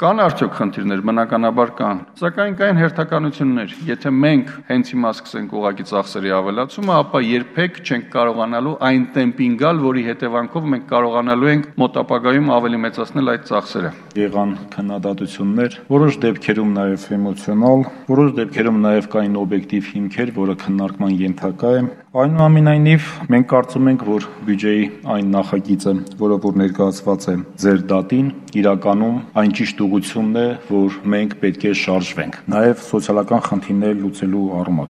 Կան արդյոք խնդիրներ, բնականաբար կան, սակայն կային հերթականություններ։ Եթե մենք հենց հիմա սկսենք ուղղակի ծախսերի ավելացումը, ապա երբեք չենք կարողանալու այն տեմպին գալ, որի հետևանքով մենք կարողանալու ենք մոտ ապագայում ավելի մեծացնել այդ ծախսերը։ Եղան քննադատություններ, որոշ դեպքերում նաև էմոցիոնալ, որոշ դեպքերում նաև կային օբյեկտիվ հիմքեր, որը քննարկման ենթակա է։ Այնուամենայնիվ, մենք կարծում ենք, որ բյուջեի այն նախագիծը, որը որ ներկայացված է ձեր դատին, իրականում այն ճիշտ ուղղությունն է, որ մենք պետք է շարժվենք, նաև սոցիալական խնդիրներ լուծելու առումով։